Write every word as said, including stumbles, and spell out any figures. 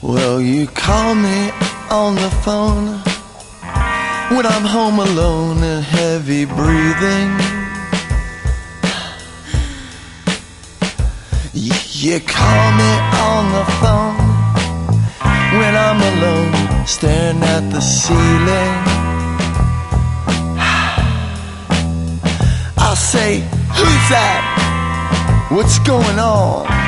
Well, you call me on the phone when I'm home alone and heavy breathing. You call me on the phone when I'm alone, staring at the ceiling. I'll say, who's that? What's going on?